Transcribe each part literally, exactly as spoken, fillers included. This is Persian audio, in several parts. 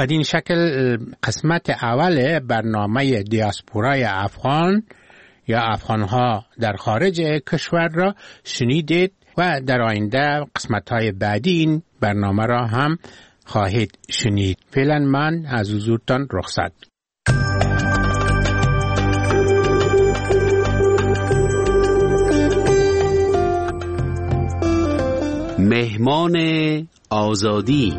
بدین شکل قسمت اول برنامه دیاسپورای افغان یا افغانها در خارج کشور را شنیدید و در آینده قسمت‌های بعدی این برنامه را هم خواهید شنید. فعلا من از حضورتان رخصت. مهمان آزادی.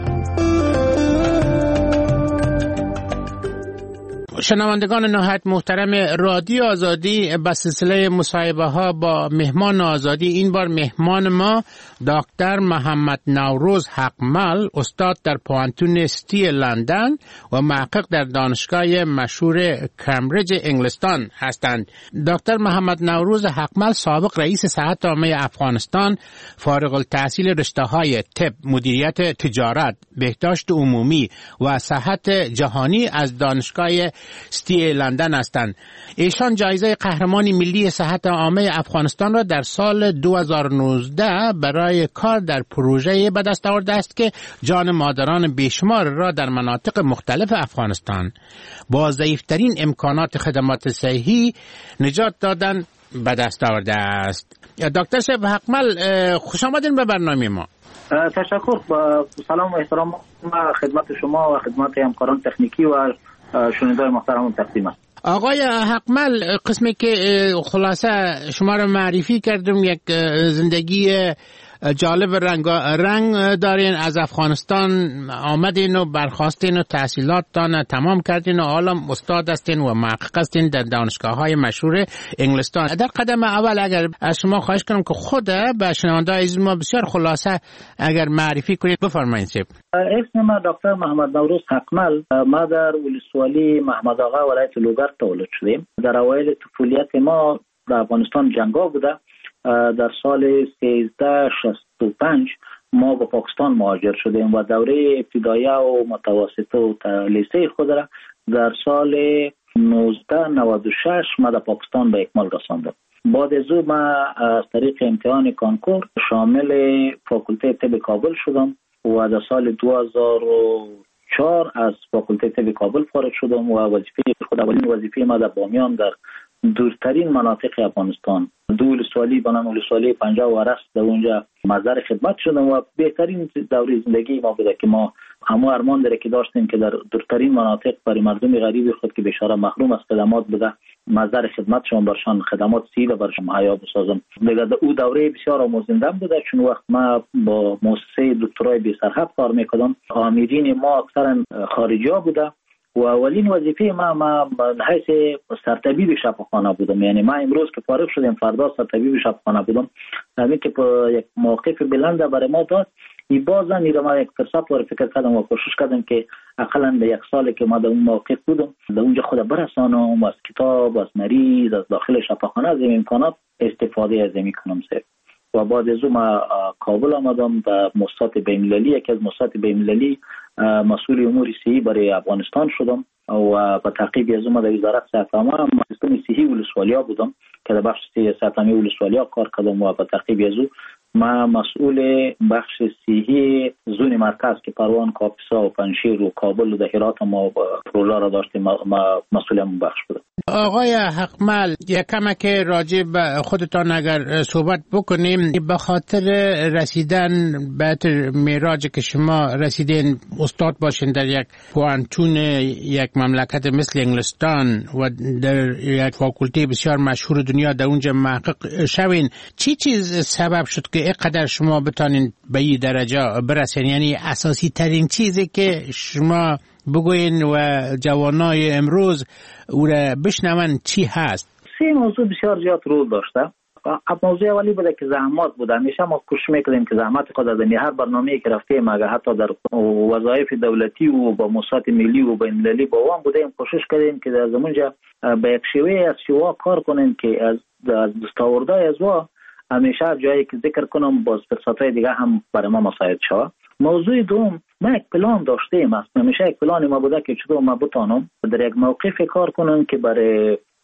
شنوندگان نهایت محترم رادیو آزادی، به سلسله مصاحبه ها با مهمان آزادی، این بار مهمان ما دکتر محمد نوروز حقمل، استاد در پوانتون ستی لندن و محقق در دانشگاه مشهور کمبریج انگلستان هستند. دکتر محمد نوروز حقمل سابق رئیس صحت عامه افغانستان، فارغ التحصیل رشته های طب، مدیریت تجارت، بهداشت عمومی و صحت جهانی از دانشگاه ستی لندن هستند. ایشان جایزه قهرمانی ملی صحت عامه افغانستان را در سال دو هزار و نوزده برای کار در پروژه به دست آورده است که جان مادران بیشمار را در مناطق مختلف افغانستان با ضعیفترین امکانات خدمات صحی نجات دادن به دست آورده است. دکتر شب حقمل، خوش آمدین به برنامه ما. تشکر. با سلام و احترام خدمت شما و خدمت همکاران تکنیکی و شنوندگان محترم تقدیم است. آقای حقمل، قسمی که خلاصه شما رو معرفی کردم، یک زندگی جالب رنگ رنگ دارین. از افغانستان آمدین و برخواستین و تحصیلاتتان تمام کردین و حالا استاد هستین و محقق هستین در دانشگاه های مشهور انگلستان. در قدم اول اگر از شما خواهش کنم که خود به شنوندگان عزیز ما بسیار خلاصه اگر معرفی کنید، بفرمایید. اسم من دکتر محمد نوروز حقمل. ما در ولسوالی محمد آقا ولایت لوگر تولد شدیم. در اوایل طفولیت ما در افغانستان جنگا بوده. در سال سیزده شصت و پنج ما به پاکستان مهاجر شدیم و دوره ابتدایی و متوسطه و لیسه خود را در سال نوزده نود و شش ما در پاکستان به اکمال رساندم. بعد از او ما از طریق امتحان کانکور شامل فاکولته طب کابل شدم و در سال دو هزار و چهار از فاکولته طب کابل فارغ شدم و وظیفه خود اولین وظیفه ما در بامیان در دورترین مناطق افغانستان دو ولسوالی بنام ولسوالی پنجاه و رست در اونجا مزار خدمت شدم و بهترین دوره زندگی ما بوده که ما همه ارمان داره که داشتیم که در دورترین مناطق برای مردم غریب خود که بیچاره محروم از خدمات بوده مزار خدمت شون برشان خدمات سیده برشان حیا بسازم. دیگه او دوره بسیار آموزنده بوده، چون وقت ما با مؤسسه دکترای بی سرحد کار میکردم. آمیرین ما اکثرا خارجی ها بوده و اولین وظیفه ما ما حیث سرطبیب شفاخانه بودم. یعنی ما امروز که فارغ شدیم فردا سرطبیب شفاخانه بودم. همین که یک موقف بلند برای ما داد، این بازن این ما یک فرصت وارد فکر کردم و کوشش کردم که اقلا به یک سالی که ما در اون موقف بودم در اونجا خود برسانم و از کتاب، از مریض، از داخل شفاخانه از این امکانات استفاده از این کنم سر. و بعد از اون ما کابل آمدم و مؤسسات بین‌المللی، یکی از مؤسسات بین‌المللی مسئول امور صحی برای افغانستان شدم و با تعقیب از اون در وزارت صحت عامه سیستم صحی ولسوالیا بودم که در بخش صحت عامه ولسوالیا کار کردم و با تعقیب از اون ما مسئول بخش صحی زون مرکز که پروان، کاپیسا و پنجشیر و کابل و هرات ما پروژه را داشتیم، ما مسئول همون بخش بودم. آقای حقمل، یک کمک راجع به خودتان اگر صحبت بکنیم، به خاطر رسیدن به معراج که شما رسیدین استاد باشین در یک پوانتون یک مملکت مثل انگلستان و در یک فاکولته بسیار مشهور دنیا در اونجا محقق شوین، چی چیز سبب شد که اینقدر شما بتانین به این درجه برسین؟ یعنی اساسی ترین چیزی که شما بگوین و جوانای امروز او را بشنون چی هست؟ سه موضوع بسیار زیاد رول داشته. موضوع اولی بوده که زحمات بوده. همیشه ما کوشش میکردیم که زحمت خود از هر برنامه‌ای که رفتیم، اگر حتی در وظایف دولتی و با مؤسسات ملی و بین‌المللی با وام بودیم، کوشش کردیم که از اونجا به یک شیوه از شیوا کار کنیم که از دستاوردهای از وا همیشه جایی که ذکر کنم باز فرصت‌های دیگه هم برای ما مساعد شود. موضوع دوم، ما یک پلان داشتیم. همیشه یک پلان ما بوده که چطور ما بتانم در یک موقف کار کنم که برای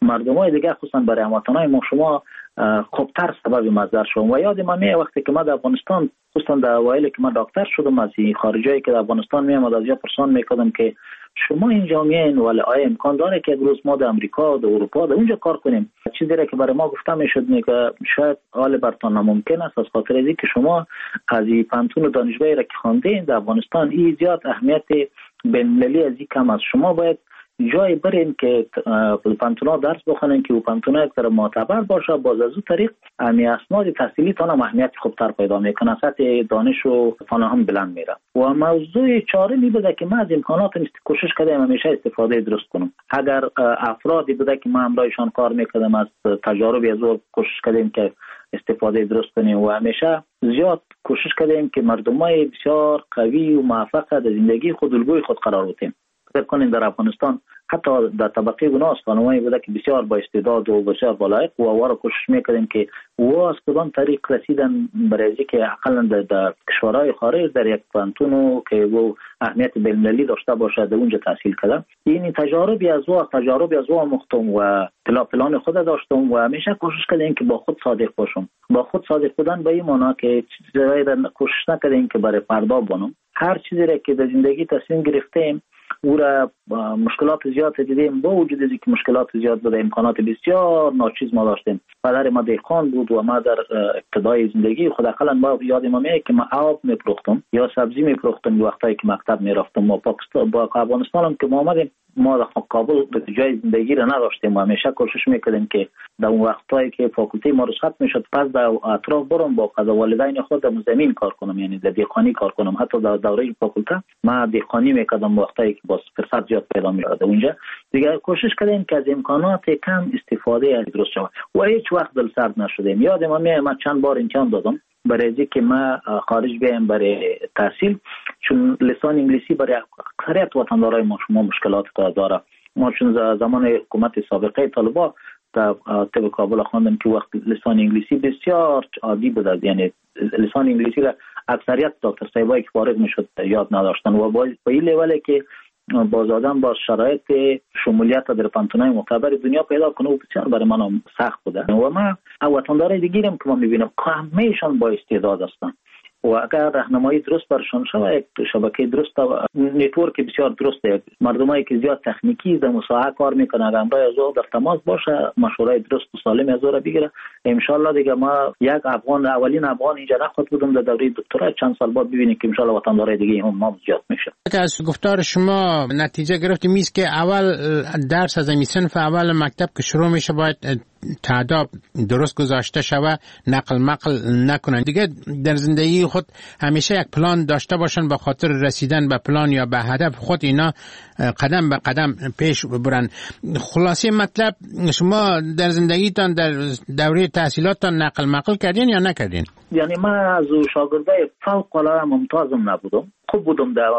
مردمای دیگه خصوصا برای هموطنای ما شما خوبتر سبب مصدر شدم. و یاد من میاد وقتی که ما در افغانستان خصوصا در اوایل که من دکتر شدم از خارجایی که در افغانستان میام از یا پرسان میکردم که شما اینجا میین ولی آیا امکان داره که روز ما در امریکا در اروپا در اونجا کار کنیم؟ چیزی را که برای ما گفته میشد که شاید حال برتان ناممکن است از خاطر اینکه که شما از پانتون و دانشگاهی را که خواندین در افغانستان این زیاد اهمیت بین‌المللی از این کم است. شما باید جای برین که پانتونا درس بخونن که پانتونا یک طرح معتبر باشه، باز از اون طریق امی اسناد تحصیلی تان اهمیت خوبتر پیدا میکنه، سطح دانش و فراهم بلند میره. و موضوع چهارمی بوده که ما از امکانات کوشش کردیم همیشه استفاده درست کنیم. اگر افرادی بوده که ما همراهشان کار میکردیم از تجارب از او کوشش کردیم که استفاده درست کنیم و همیشه زیاد کوشش کردیم که مردمای بسیار قوی و موفق در زندگی خود الگوی خود قرار بدیم. فکر کنین در افغانستان حتی در طبقه گناس خانمایی بوده که بسیار با استعداد و بسیار بالایق و وارا کوشش میکردیم که و از کدام طریق رسیدن برای که اقلا در کشورهای خارج در یک پانتونو که و اهمیت بین‌المللی داشته باشه در اونجا تحصیل کردم. این تجاربی از او تجاربی از او مختم و پلا پلان خود داشتم و همیشه کوشش کردیم که با خود صادق باشم. با خود صادق بودن به این معنی که چیزایی را کوشش نکردیم که برای فردا بانم. هر چیزی را که در زندگی تصمیم گرفتیم او را مشکلات زیاد دیدیم، با وجود اینکه مشکلات زیاد بوده امکانات بسیار ناچیز ما داشتیم. پدر ما دهقان بود و ما در ابتدای زندگی خود اقلا با یاد ما میاد که ما آب میپختم یا سبزی میپختم وقتی که مکتب میرفتم. و پاکستان با افغانستان هم که ما آمدیم ما در کابل به جای زندگی را نداشتیم و همیشه کوشش میکردیم که در اون وقتایی که فاکولته ما رخصت میشد پس در اطراف برم با قضا والدین خود در زمین کار کنم، یعنی در دهقانی کار کنم. حتی در دوره فاکولته ما دهقانی میکردم وقتایی که با فرصت زیاد پیدا میشد اونجا. دیگه کوشش کردیم که از امکانات کم استفاده درست شود و هیچ وقت دل سرد نشدیم. یادم میاد من چند بار امتحان دادم برای اینکه ما خارج بیایم برای تحصیل، چون لسان انگلیسی برای اکثریت وطندارای ما شما مشکلات داره. ما چون زمان حکومت سابقه طالبا در طب کابل خواندم که وقت لسان انگلیسی بسیار عادی بود، یعنی لسان انگلیسی را اکثریت دکتر صاحبایی که فارغ میشد یاد نداشتن و با این لولی که باز آدم با شرایط شمولیت در پانتونای معتبر دنیا پیدا کنه و بسیار برای من سخت بوده. و ما وطندارای دیگرم که ما میبینم همه‌شان با استعداد هستن و اگر راهنمایی درست برشان شود، یک شبکه درست و نتورک بسیار درسته، مردمایی که زیاد تکنیکی در مساحه کار میکنن اگر امرای از او در تماس باشه مشورای درست و سالم از او را بگیره، ان شاء الله دیگه ما یک افغان اولین افغان اینجا نخواد بودم در دوره دکترا چند سال بعد ببینیم که ان شاء الله وطندارای دیگه هم ما زیاد میشه. از گفتار شما نتیجه گرفتیم است که اول درس از این صنف اول مکتب که شروع میشه باید تعداد درست گذاشته شود، نقل مقل نکنن. دیگه در زندگی خود همیشه یک پلان داشته باشن به خاطر رسیدن به پلان یا به هدف خود اینا قدم به قدم پیش ببرن. خلاصه مطلب شما در زندگیتان در دوره تحصیلاتتان نقل مقل کردین یا نکردین؟ یعنی من از شاگردای فوق العاده ممتازم نبودم. خوب بودم در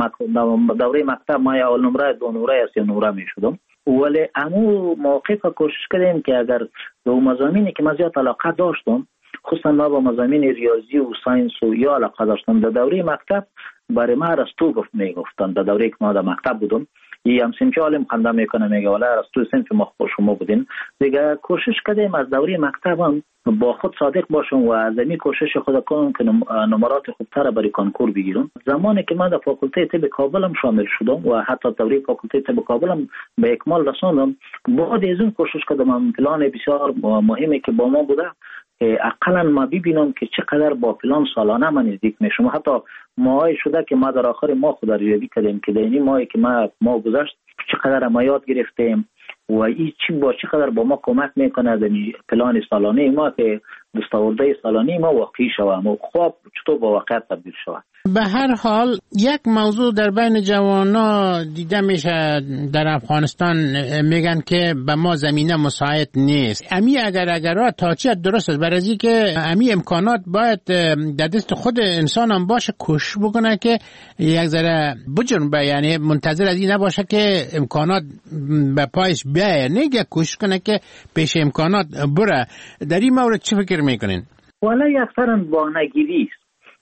دوره مکتب، ما یا اول نمره دو نمره یا سه نمره می شدم، ولی امو موقع کوشش کردیم که اگر به مضامینی که من زیاد علاقه داشتم، خصوصا ما با مضامین ریاضی و ساینس و یا علاقه داشتم، در دوره مکتب برای ما ارسطو گفت میگفتن. در دوره که ما در مکتب بودم یه هم سنفی عالم خنده میکنه میگه ولی ارسطو سنفی ما خوش شما بودین. دیگه کوشش کردیم از دوره مکتب هم با خود صادق باشم و از این کوشش خود کنم که نمرات خوبتر برای کنکور بگیرم. زمانی که من در فاکولته طب کابل هم شامل شدم و حتی دوره فاکولته طب کابل هم به اکمال رساندم، بعد از اون کوشش کردم پلان بسیار مهمی که با ما بوده اقلا ما ببینم که چقدر با پلان سالانه من نزدیک میشم. حتی ماهی شده که ما در آخر ماه خود ارزیابی کردیم که در این ماهی که ما ما گذشت چقدر ما یاد گرفتیم و این چی با چقدر با ما کمک میکنه در پلان سالانه ما که دستاورده سالانه ما واقعی شود و خواب چطور با واقعیت تبدیل شود. به هر حال یک موضوع در بین جوانا دیده میشه در افغانستان، میگن که به ما زمینه مساعد نیست. امی اگر اگر تا چه درست است، برای از که امی امکانات باید در دست خود انسان هم باشه، کوشش بکنه که یک ذره بجنبه، یعنی منتظر از این نباشه که امکانات به پایش بیاید، نگه کوشش کنه که پیش امکانات بره. در این مورد چه فکر میکنین؟ والا اکثرا بانگیری است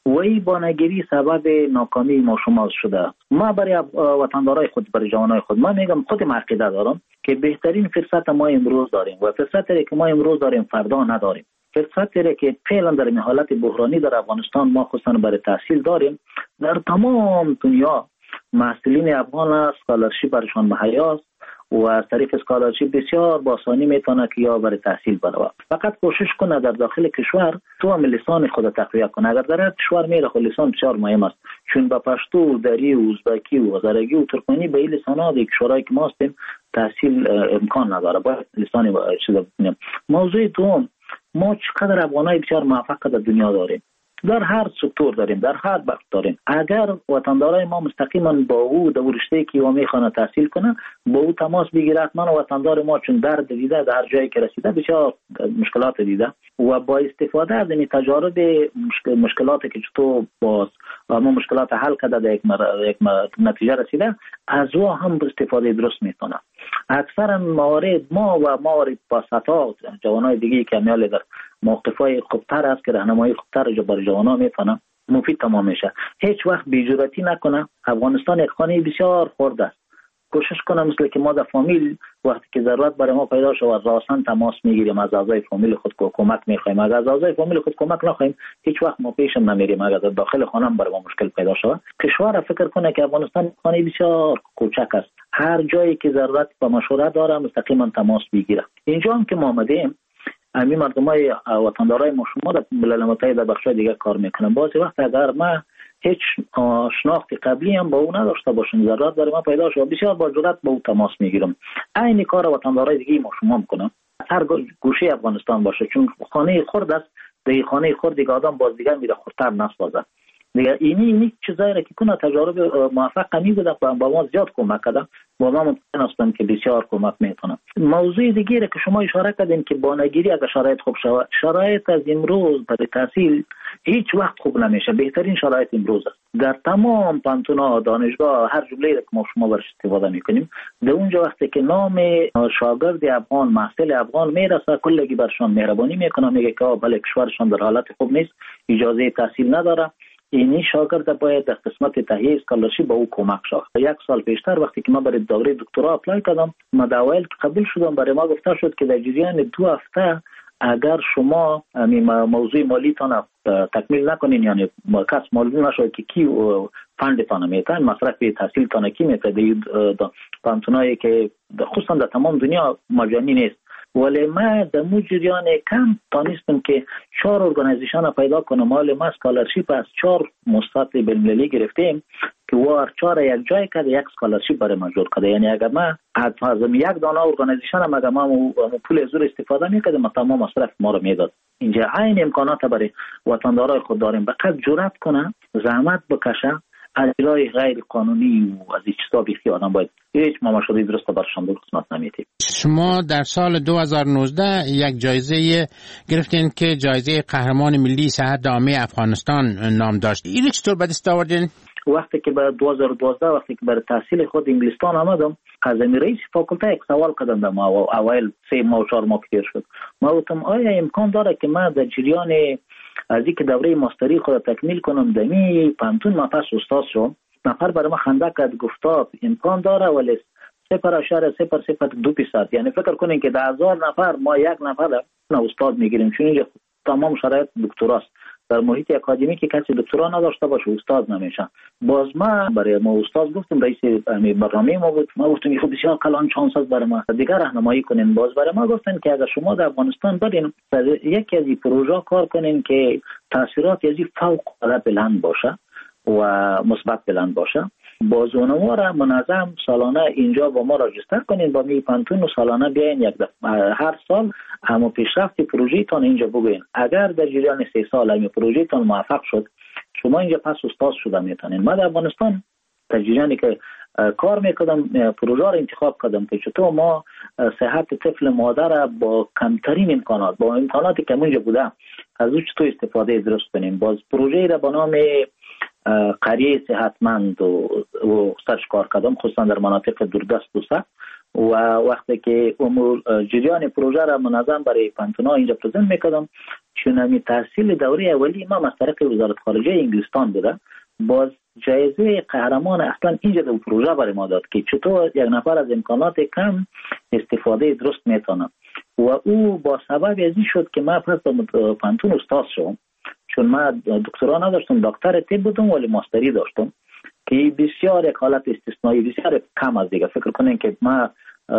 و این بانگیری سبب ناکامی ما شما شده. ما برای وطندارای خود، برای جوانای خود، ما میگم خودم عقیده دارم که بهترین فرصت ما امروز داریم و فرصتی که ما امروز داریم فردا نداریم. فرصتی که فعلا در این حالت بحرانی در افغانستان ما خصوصا برای تحصیل داریم. در تمام دنیا محصلین افغان اسکالرشیپ برشان مهیاست و از طریق اسکالرشیپ بسیار با آسانی میتونه که یا برای تحصیل بره. فقط کوشش کنه در داخل کشور تو هم لسان خود تقویه کنه. اگر در کشور میره خود لسان بسیار مهم است، چون با پشتو، دری، ازبکی و هزارگی و ترکمنی به این لسان‌ها در کشورهایی که ما هستیم تحصیل امکان نداره. باید لسانی چیزا بکنیم. موضوع دوم، ما چقدر افغانای بسیار موفق در دنیا داریم، در هر سکتور داریم، در هر بخش داریم. اگر وطندارای ما مستقیما با او در رشته که او میخوانه تحصیل کنه با او تماس بگیره، حتما وطندار ما چون درد دیده در هر جایی که رسیده بسیار مشکلات دیده و با استفاده از این تجارب مشکل مشکلاتی که تو باز و ما مشکلات حل کرده در یک, مر... یک مر... نتیجه رسیده، از او هم استفاده درست میکنه. اکثرا موارد ما و موارد پاستا جوانای دیگه که میال در موقفای خوبتر است که راهنمایی خوبتر برای جوانا میتونه مفید تمام میشه. هیچ وقت بی‌جرأتی نکنه. افغانستان یک خانه بسیار خرد است. کوشش کنه مثل که ما در فامیل وقتی که ضرورت برای ما پیدا شود راسن تماس میگیریم، از اعضای فامیل خود کمک میخوایم. اگر از اعضای فامیل خود کمک نخوایم هیچ وقت ما پیشم نمیریم. اگر در داخل خانه هم برای ما مشکل پیدا شود، کشور فکر کنه که افغانستان خانه بسیار کوچک است. هر جایی که ضرورت به مشورت داره مستقیما تماس بگیره. اینجا هم که ما آمدیم امی مردمای وطندارای ما شما در ملل متحد در بخشای دیگه کار میکنن. بعضی وقت اگر ما هیچ شناخت قبلی هم با او نداشته باشم، ضرورت برای ما پیدا شد، بسیار با جرأت با او تماس میگیرم. عین کار وطندارای دیگه ما شما میکنم، هر گوشه افغانستان باشه، چون خانه خرد است. در خانه خرد دیگه آدم باز دیگه میره خردتر نسازه دیگه. اینی اینی چیزایی را که کنه تجارب موفق می بوده با ما زیاد کمک کرده، با ما مطمئن هستم که بسیار کمک میکنه. موضوع دیگه را که شما اشاره کردین که بانگیری اگر شرایط خوب شود، شرایط از امروز برای تحصیل هیچ وقت خوب نمیشه. بهترین شرایط امروز است. در تمام پانتونا دانشگاه هر جمله را که ما شما برش استفاده میکنیم، در اونجا وقتی که نام شاگرد افغان، محصل افغان میرسه، کلگی برشان مهربانی میکنه، میگه که بله کشورشان در حالت خوب نیست، اجازه تحصیل نداره، اینی شاگرد باید در قسمت تهیه اسکالرشیپ با او کمک شد. یک سال پیشتر وقتی که ما برای دوره دکترا اپلای کردم، ما در اوایل که قبول شدم برای ما گفته شد که در جریان دو هفته اگر شما موضوع مالیتان تکمیل نکنین، یعنی کس معلوم نشود که کی فندتان میتن، مصرف تحصیلتان کی میتن، پانتونایی که خصوصا در تمام دنیا مجانی نیست. ولی ما در مو جریان کم تانستم که چهار ارگانیزیشن پیدا کنم. مال ما اسکالرشیپ از چهار مستطیل بین‌المللی گرفتیم که وار چهار یک جای کرده یک اسکالرشیپ برای ما جور کرده. یعنی اگر ما از یک دانه ارگانیزیشن هم اگر ما پول زور استفاده میکردیم تمام مصرف ما رو میداد. اینجا عین امکانات برای وطندارای خود داریم. فقط جرأت کنه، زحمت بکشه، اجرای غیر قانونی و از این چیزا بیخی آدم باید هیچ مماشوری درست برشان دو قسمت نمیتیم. شما در سال دو هزار و نوزده یک جایزه گرفتین که جایزه قهرمان ملی صحت عامه افغانستان نام داشت. این چطور به دست آوردین؟ وقتی که به دو هزار و دوازده وقتی که برای تحصیل خود انگلستان آمدم، از رئیس فاکولته یک سوال کردم. در ما اول سه ماه و چهار ماه پیر شد. ما گفتم آیا امکان داره که من در جریان از اینکه دوره ماستری خود تکمیل کنم دمی پانتون ما پس استاد شدم؟ نفر برای ما خنده کرد، گفت امکان داره ولی صفر اشاره صفر صفر دو درصد. یعنی فکر کنین که در هزار نفر ما یک نفر استاد میگیریم، چون اینجا تمام شرایط دکتراست. در محیط اکادمی که کسی دکترا نداشته باشه استاد نمیشه. باز ما برای ما استاد گفتم، رئیس برنامه ما بود، ما گفتم خب بسیار کلان چانس است برای ما دیگر راهنمایی کنین. باز برای ما گفتن که اگر شما در افغانستان برین یکی از این پروژه کار کنین که تاثیرات از فوق العاده بلند باشه و مثبت بلند باشه، باز اونها را منظم سالانه اینجا با ما راجستر کنین، با می پانتون و سالانه بیاین یک دفعه هر سال همو پیشرفت پروژه تان اینجا بگوین. اگر در جریان سه سال همین پروژه تان موفق شد، شما اینجا پس استاد شده میتونین. ما در افغانستان در جریانی که کار میکردم پروژه را انتخاب کردم که چطور ما صحت طفل مادر با کمترین امکانات، با امکاناتی که اونجا بوده، از اون چطور استفاده درست کنیم. باز پروژه را با نام قریه صحتمند و, و سرش کار کردم، خصوصا در مناطق دوردست و سخت. و وقتی که امور جریان پروژه را منظم برای پانتونا اینجا پرزنت میکردم، چون تحصیل دوره اولی ما از طریق وزارت خارجه انگلستان بوده، باز جایزه قهرمان اصلا اینجا در پروژه برای ما داد که چطور یک نفر از امکانات کم استفاده درست میتونه. و او با سبب از این شد که ما پس به پانتون استاد شدم، چون ما دکترا نداشتم، دکتر طب بودم ولی ماستری داشتم که بسیار یک حالت استثنایی، بسیار کم از دیگه. فکر کنین که ما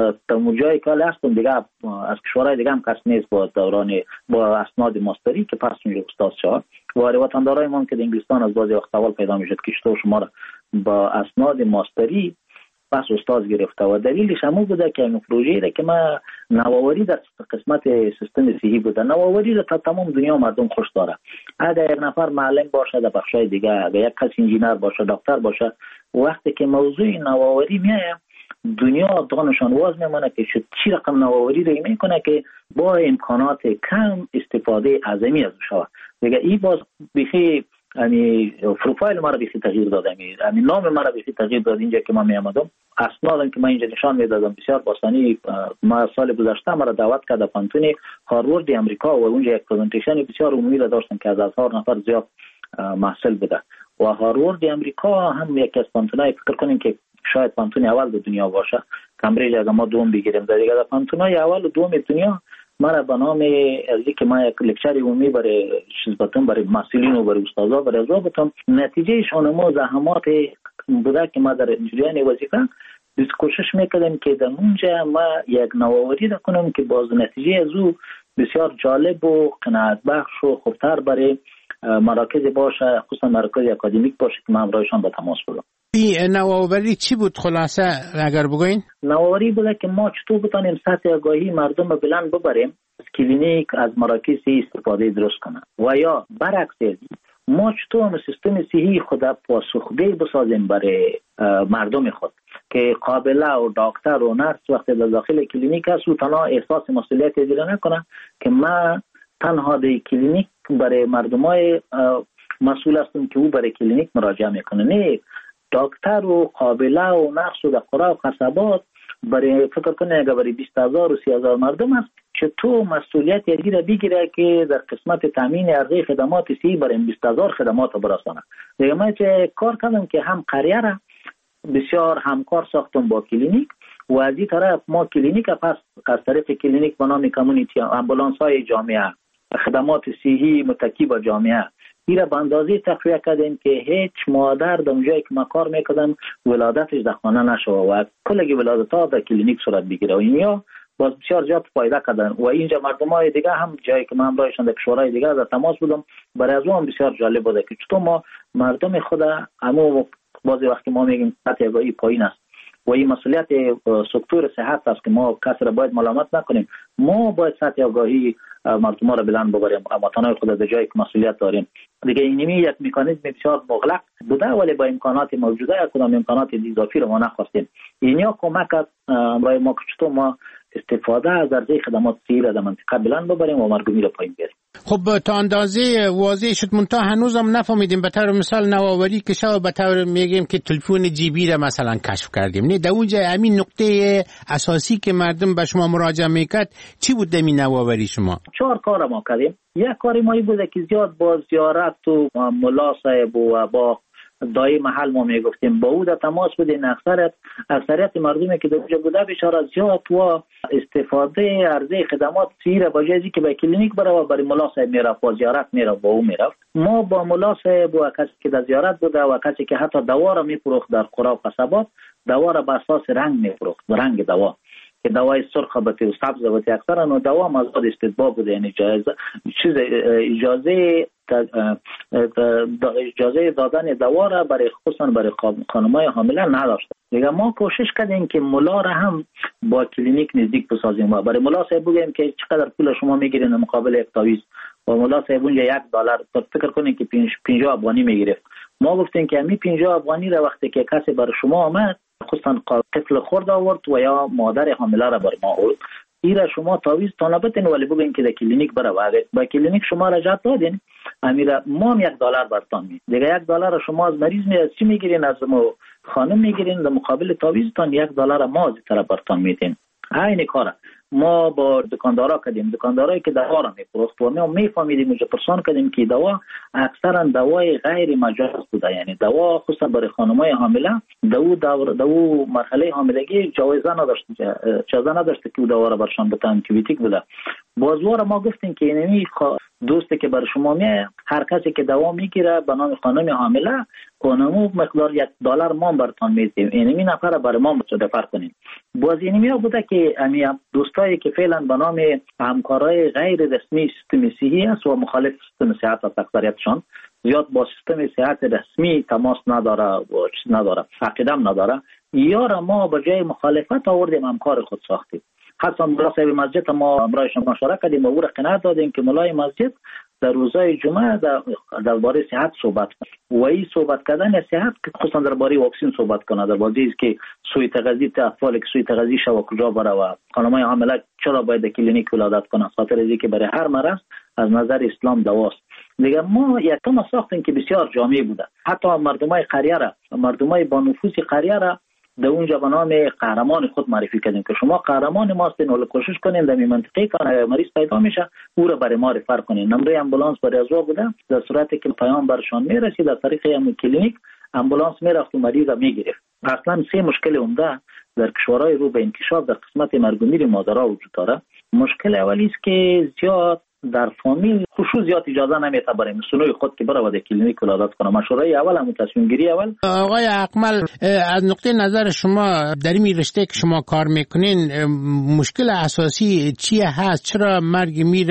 تا جایی که هستم دیگه از کشورهای دیگه هم کس نیست با دوران با اسناد ماستری که پس اونجا استاد شد. و وطندارای ما که در انگلستان از بعضی وقت سوال پیدا میشد که چطور شما را با اسناد ماستری پس استاد گرفته، و دلیلش همون بوده که این پروژه را که ما نوآوری در قسمت سیستم صحی بوده، نوآوری را تا تمام دنیا مردم خوش داره. اگر یک نفر معلم باشه در بخشای دیگه، اگر یک کس انجینر باشه، دکتر باشه، وقتی که موضوع نوآوری میاد دنیا دانشان واز میمونه که چی رقم نوآوری رو میکنه که با امکانات کم استفاده عظیمی از شود. دیگه این باز بخی یعنی پروفایل ما رو بخی تغییر داده، یعنی نام ما رو بخی تغییر داد. اینجا که ما می آمدم اسنادم که ما اینجا نشان میدادم بسیار باسانی. ما سال گذشته ما را دعوت کرد پانتون هاروارد امریکا و اونجا یک پرزنتیشن بسیار عمومی را داشتم که از هزار نفر زیاد محصل بوده. و هاروارد امریکا هم یکی از پانتونای فکر کنیم که شاید پانتون اول در دنیا باشه. کمبریج اگه ما دوم بگیریم در دیگه پانتونای اول و دوم دنیا ما را به نام از که ما یک لکچر عمومی برای چیزباتم برای مسئولین و برای استادا برای ضابطم نتیجه شما زحمات بوده که ما در جریان وظیفه بس کوشش میکردیم که در اونجا ما یک نوآوری کنیم که باز نتیجه از او بسیار جالب و قناعت بخش و خوبتر برای مراکز باشه، خصوصا مراکز اکادمیک باشه که ما همراهشان به تماس بودم. این نوآوری چی بود خلاصه اگر بگوین؟ نوآوری بوده که ما چطور بتانیم سطح آگاهی مردم رو بلند ببریم از کلینیک، از مراکز استفاده درست کنن، و یا برعکس ما چطور سیستم صحی خود پاسخگوی بسازیم برای مردم خود که قابله و دکتر و نرس وقتی در داخل کلینیک هست و تنها احساس مسئولیت دیگه نکنه که ما تنها در کلینیک برای مردمای مسئول هستم که او برای کلینیک مراجعه میکنه. نه، دکتر و قابله و نرس و در قرى و قصبات برای فکر کنه اگر برای بیست هزار و سی هزار مردم است چطور مسئولیت یکی را بگیره که در قسمت تامین عرضه خدمات صحی برای بیست هزار خدمات برسانه. دیگه من چه کار کردم که هم قریه را بسیار همکار ساختم با کلینیک و از این طرف ما کلینیک پس از طرف کلینیک به نام کامیونیتی امبولانس های جامعه خدمات صحی متکی با جامعه ایره به اندازه تقویه کردیم که هیچ مادر در اونجایی که ما کار میکردم ولادتش در خانه نشوه و کلگی ولادت ها در کلینیک صورت بگیره و اینیا باز بسیار زیاد فایده کردن. و اینجا مردم های دیگه هم جایی که من همراهشان در کشورهای دیگه در تماس بودم برای از اون بسیار جالب بوده که چطور ما مردم خود همو بعضی وقت ما میگیم سطح آگاهی پایین است و این مسئولیت سکتور صحت است که ما کسی را باید ملامت نکنیم، ما باید سطح آگاهی مردم ها را بلند ببریم وطنهای خود در جایی که مسئولیت داریم. دیگه اینمی یک مکانیزم بسیار مغلق بوده ولی با امکانات موجوده کدام امکانات اضافی را ما نخواستیم. اینیا کمک کرد برای ما که چطور ما استفاده از عرضه خدمات صحی را در منطقه بلند ببریم و مرگومی را پایین بیاریم. خب تا اندازه واضح شد منتها هنوزم نفهمیدیم. به طور مثال نوآوری که شما به طور میگیم که تلفن جیبی را مثلا کشف کردیم، نه در اونجا همین نقطه اساسی که مردم به شما مراجعه میکرد چی بود در نوآوری شما؟ چهار کار ما کردیم. یک کاری ما بوده که زیاد با زیارت و ملا صاحب و با دای محل ما میگفتیم با او در تماس بودیم. اکثریت اکثریت مردمی که در اونجا بوده بشار زیاد و استفاده عرضه خدمات صحی را با جایزی که به کلینیک بره و برای ملا صاحب میره با زیارت میره با او میره. ما با ملا صاحب و کسی که در زیارت بوده و کسی که حتی دوا را میفروخت در قرى و قصبات دوا را به اساس رنگ میفروخت، رنگ دوا که دوای سرخ بته و سبز بته اکثرا و دوا مزاد استدبا بوده، یعنی اجازه چیز اجازه اجازه دادن دوا را برای خصوصا برای خانم‌های حامله نداشت. دیگه ما کوشش کردیم که ملا را هم با کلینیک نزدیک بسازیم و برای ملا صاحب بگیم که چقدر پول شما میگیرین مقابل یک تعویض و ملا صاحب اونجا یک دلار فکر کنین که پنجاه افغانی میگرفت. ما گفتیم که همین پنجاه افغانی را وقتی که کسی برای شما آمد خصوصا طفل خرد آورد و یا مادر حامله را بر ما آورد، ایرا شما تعویض تا نبتین ولی بگین که در کلینیک بره و با کلینیک شما را جات دادین امیرا ما هم یک دلار برتان می دیگه یک دلار شما از مریض می از چی میگیرین؟ از مو خانم میگیرین در مقابل تعویضتان یک دلار ماز طرف برتان میدین. عین کاره ما با دکاندارا کردیم، دکاندارایی که دوا را میفروخت و ما میفهمیدیم اونجا پرسان کردیم که دوا اکثرا دوای غیر مجاز بوده، یعنی دوا خصوصا برای خانمای حامله دو دور دو مرحله حاملگی جایزه نداشت، اجازه نداشت که دوا را برشان بتن، انتیبیوتیک بوده. بازوار ما گفتیم که اینمی دوستی که بر شما میه هر کسی که دوا میگیره به نام خانم حامله اونمو مقدار یک دلار ما برتان میدیم، اینمی نفر برای ما مصادفه کنین. باز اینمی ها بوده که امی دوستایی که فعلا به نام همکارای غیر رسمی سیستم صحی است و مخالف سیستم صحت است، اکثریتشان زیاد با سیستم صحت رسمی تماس نداره و چیز نداره، عقیدم نداره، یا را ما به جای مخالفت آوردیم همکار خود ساختیم. حتی ملا صاحب مسجد ما امرایش مشوره کردیم و او را قناعت دادیم که ملای مسجد در روزهای جمعه در درباره صحت صحبت کنه و این صحبت کردن صحت که خصوصا درباره واکسن صحبت کنه، درباره اینکه که سوی تغذیه اطفال که سوی تغذیه شو کجا بره و خانمای حامله چرا باید کلینیک ولادت کنه، خاطر اینکه برای هر مرض از نظر اسلام دواست. دیگه ما یکم ساختیم که بسیار جامع بوده، حتی مردمای قریه را مردمای با نفوذ قریه را در اونجا به نام قهرمان خود معرفی کردیم که شما قهرمان ماستین و کوشش کنین در این منطقه که مریض پیدا میشه او را برای ما رفر کنین. نمره امبولانس برای ازوا بوده، در صورتی که پیام برشان میرسید در طریق همون کلینیک امبولانس میرفت و مریض را میگرفت. اصلا سه مشکل عمده در کشورهای رو به انکشاف در قسمت مرگ و میر مادرها وجود داره. مشکل اولی است که زیاد در فامیل خصوص زیاد اجازه نمیده برای مسئولای خود که بره و در کلینیک ولادت کنه. مشوره اول هم تصمیم گیری اول. آقای اکمل، از نقطه نظر شما در این رشته که شما کار میکنین مشکل اساسی چیه هست؟ چرا مرگ میر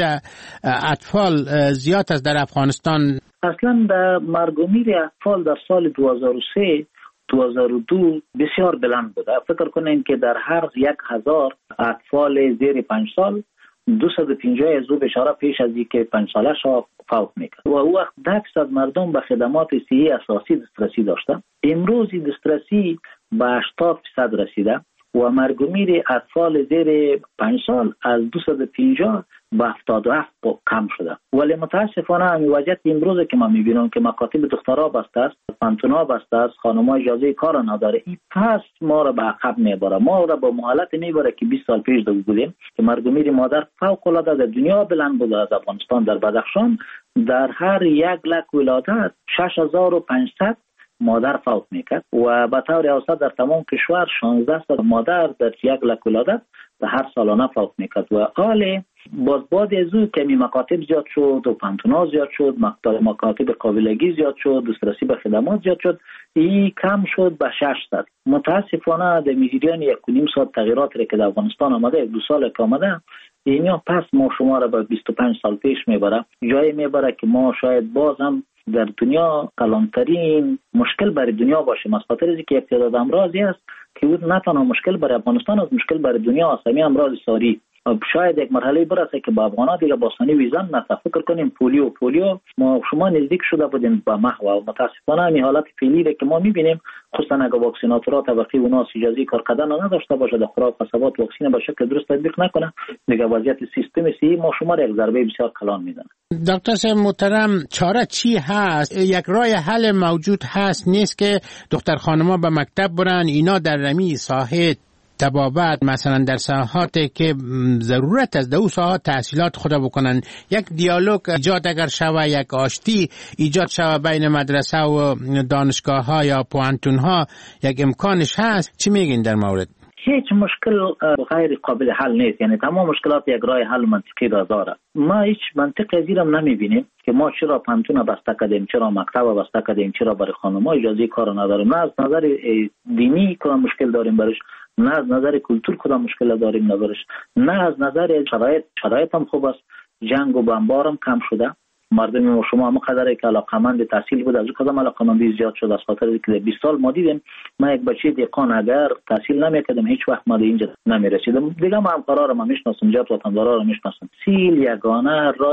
اطفال زیاد است در افغانستان؟ اصلا در مرگ و میر اطفال در سال دو هزار و سه دو هزار و دو بسیار بلند بوده. فکر کنین که در هر یک هزار اطفال زیر پنج سال دویست و پنجاه از او بشاره پیش از اینکه پنج ساله شو فوت میکرد و او وقت ده درصد مردم به خدمات صحی اساسی دسترسی داشته. امروز دسترسی به هشتاد درصد رسیده و مرگ و میر اطفال زیر پنج سال از دویست و پنجاه به هفتاد و هفت کم شده. ولی متاسفانه همین وضعیت امروز که ما میبینیم که مکاتب دخترها بسته است، پانتونها بسته است، خانم‌ها اجازه کار نداره، این پس ما را به عقب میبره، ما را به حالت میبره که بیست سال پیش بودیم که مرگ و میر مادر فوق العاده در دنیا بلند بوده. از افغانستان در بدخشان در هر یک لک ولادت شش هزار و پانصد مادر فوت میکرد و به طور اوسط در تمام کشور شانزده صد مادر در یک لک ولادت به هر سالانه فوت میکرد. و حال باز بعد از او که می مکاتب زیاد شد و پانتونا زیاد شد، مکاتب قابلگی زیاد شد، دسترسی به خدمات زیاد شد، این کم شد به ششصد. متاسفانه در میزیدیان یک و نیم ساعت تغییراتی که در افغانستان آمده، دو سال که آمده، اینیا پس ما شما را به بیست و پنج سال پیش میبره، جایی میبره که ما شاید باز هم در دنیا کلانترین مشکل برای دنیا باشه. از خاطر اینکه یک تعداد امراضی است که او نه تنها مشکل برای افغانستان است، مشکل برای دنیا است. همین امراض ساری شاید یک مرحله برسه که با افغان‌ها دیگه با ثانی ویزن نه. فکر کنیم پولیو پولیو ما شما نزدیک شده بودیم به محو و متاسفانه همین حالت فعلی که ما می‌بینیم، خصوصا اگه واکسیناتورها طبقه اوناس اجازه کار کردن نداشته باشه، در خوراک قصبات واکسین به شکل درست تطبیق نکنه، دیگه وضعیت سیستم صحی ما شما را یک ضربه بسیار کلان میزنه. دکتر صاحب محترم، چاره چی هست؟ یک راه حل موجود هست نیست که دختر خانم‌ها به مکتب برن، اینا در رمی ساحه تبابت مثلا در ساحاتی که ضرورت است در اون ساحات تحصیلات خود بکنن، یک دیالوگ ایجاد اگر شوه، یک آشتی ایجاد شوه بین مدرسه و دانشگاه ها یا پوانتون ها، یک امکانش هست؟ چی میگین در مورد؟ هیچ مشکل غیر قابل حل نیست، یعنی تمام مشکلات یک راه حل منطقی داره. ما هیچ منطق ازیرم نمیبینیم که ما چرا پانتون بسته کردیم، چرا مکتب بسته کردیم، چرا برای خانم‌ها اجازه کار نداریم. نه از نظر دینی کدام مشکل داریم برش، نه از نظر کلتور کدام مشکل داریم نبرش، نه از نظر شرایط. شرایط هم خوب است، جنگ و بمبار هم کم شده، مردم و شما هم قدری که علاقمند تحصیل بود از او کدام علاقمندی زیاد شد. از خاطر اینکه بیست سال ما دیدیم ما یک بچه دیقان اگر تحصیل نمیکردم هیچ وقت ما اینجا نمیرسیدم. دیگه ما هم قرار ما میشناسم، جات وطندارا رو میشناسم. سیل یگانه راه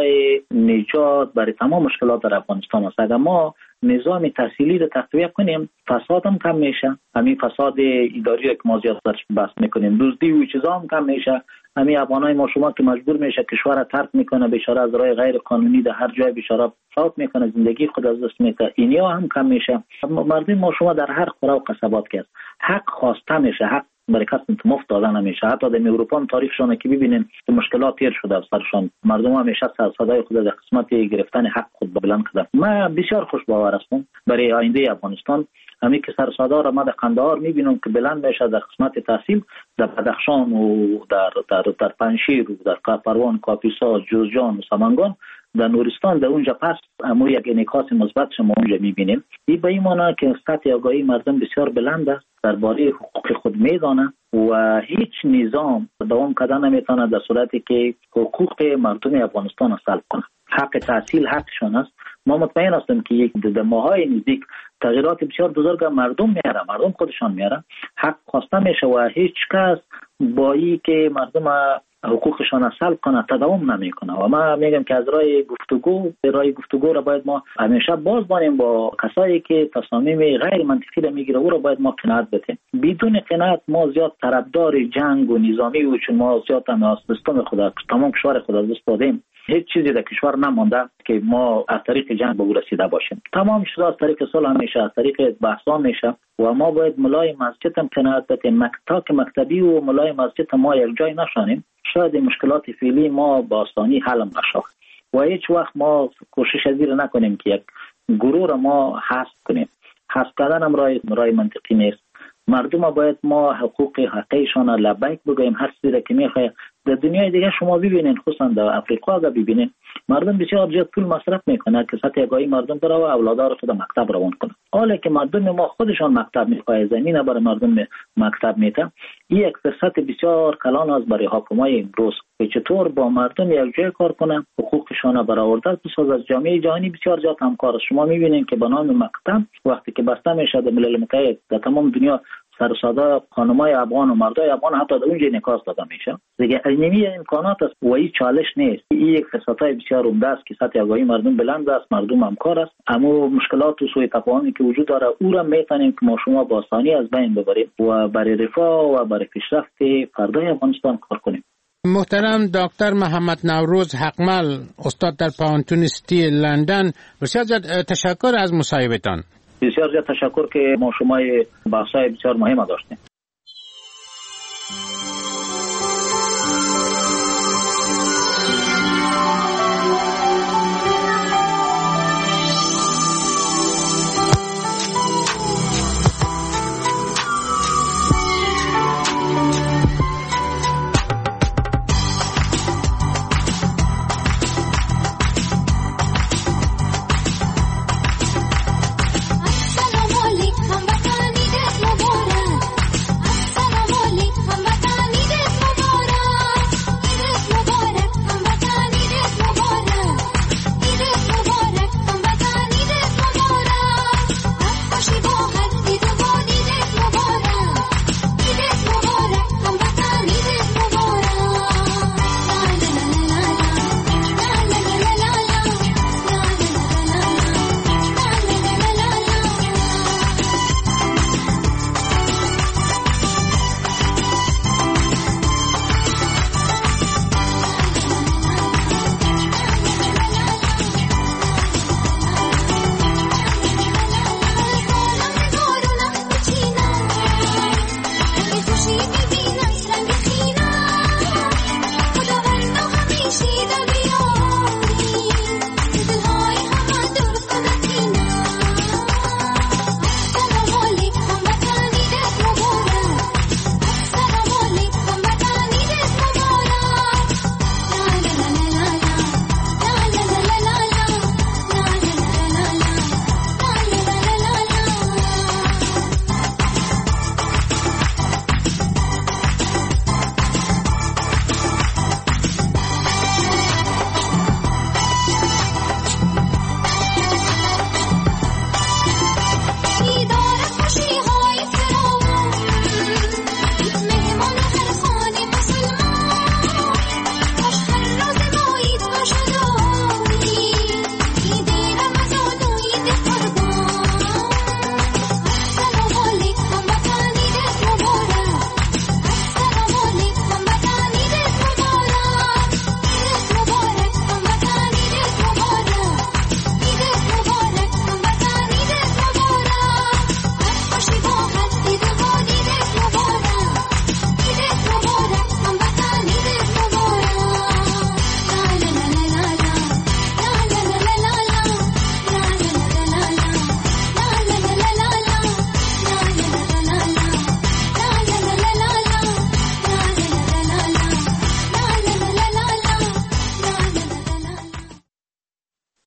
نجات برای تمام مشکلات در افغانستان است. اگر ما نظام تحصیلی رو تقویت کنیم فساد هم کم میشه، همین فساد اداری که ما زیاد بحث میکنیم، دزدی و چیزا هم کم میشه، همین افغانای ما شما که مجبور میشه کشور ترک میکنه، بیچاره از راه غیر قانونی در هر جای بیچاره فوت میکنه، زندگی خود از دست میده، اینیا هم کم میشه. مردم ما شما در هر خوره و قصبات که حق خواسته میشه، حق برای کس مفت دادن نمیشه. حتی در اروپا هم تاریخشونه که ببینین مشکلات تیر شده از سرشان، مردم همیشه صدای خود در قسمت گرفتن حق خود بلند کرده. من بسیار خوش باور هستم برای آینده افغانستان. همین که سرسادا را ما در قندهار میبینم که بلند میشه در قسمت تحصیل، در بدخشان و در در در پنشیر و در پروان، کاپیسا، جوزجان و سمنگان، در نورستان، در اونجا پس امو یک انعکاس مثبت شما اونجا میبینیم. این به این معنی که سطح آگاهی مردم بسیار بلند است، درباره حقوق خود میدانه و هیچ نظام دوام کردن نمیتونه در صورتی که حقوق مردم افغانستان را سلب کنه. حق تحصیل حقشان است. ما مطمئن هستیم که یک در ماهای نزدیک تغییرات بسیار بزرگ مردم میاره، مردم خودشان میاره، حق خواسته میشه و هیچ کس با این که مردم حقوقشان سلب کنه تداوم نمیکنه. و ما میگم که از راه گفتگو راه گفتگو را باید ما همیشه باز بانیم با کسایی که تصامیم غیر منطقی را میگیره، او را باید ما قناعت بدیم. بدون قناعت ما زیاد طرفدار جنگ و نظامی و چون ما زیاد هم از سیستم خود تمام کشور خود از دست دادیم، هیچ چیزی در کشور نمانده که ما از طریق جنگ به او رسیده باشیم. تمام شده از طریق صلح همیشه، از طریق بحثا میشه و ما باید ملای مسجد هم قناعت بدیم. مکتب مکتبی و ملای مسجد ما یک جای نشانیم، شاید مشکلات فعلی ما با آسانی حل نشه و هیچ وقت ما کوشش ازیر نکنیم که یک گروه را ما حذف کنیم. حذف کردن هم رای رای منطقی نیست. مردم باید ما حقوق حقیقیشان لبیک بگویم. هر چیزی که میخواد در دنیای دیگه شما ببینین، خصوصا در افریقا اگه ببینین، مردم بسیار زیاد پول مصرف میکنه که سطح آگاهی مردم بره و اولادار خود مکتب روان کنه. حالا که مردم ما خودشان مکتب میخواه، زمین برای مردم مکتب میته، این یک فرصت بسیار کلان است برای حکومای امروز که چطور با مردم یک جای کار کنه، حقوقشان برآورده بسازه. از جامعه جهانی بسیار زیاد همکار است. شما میبینین که به نام مکتب وقتی که بسته میشه در ملل متحد در تمام دنیا، سرساده خانمای افغان و مردای افغان حتی در اونجا نکاس داده میشه. دیگه اینمی امکانات است و این چالش نیست. این یک فرصتای بسیار عمده است که سطح آگاهی مردم بلند است، مردم همکار است. اما مشکلات و سوء تفاهمی که وجود داره او را میتونیم که ما شما با آسانی از بین ببریم و برای رفاه و برای پیشرفت فردای افغانستان کار کنیم. محترم دکتر محمد نوروز حقمل، استاد در پانتون سیتی لندن، بسیار تشکر از مصاحبتان. بسیار زیاد تشکر که ما شما بحثای بسیار مهم داشتیم.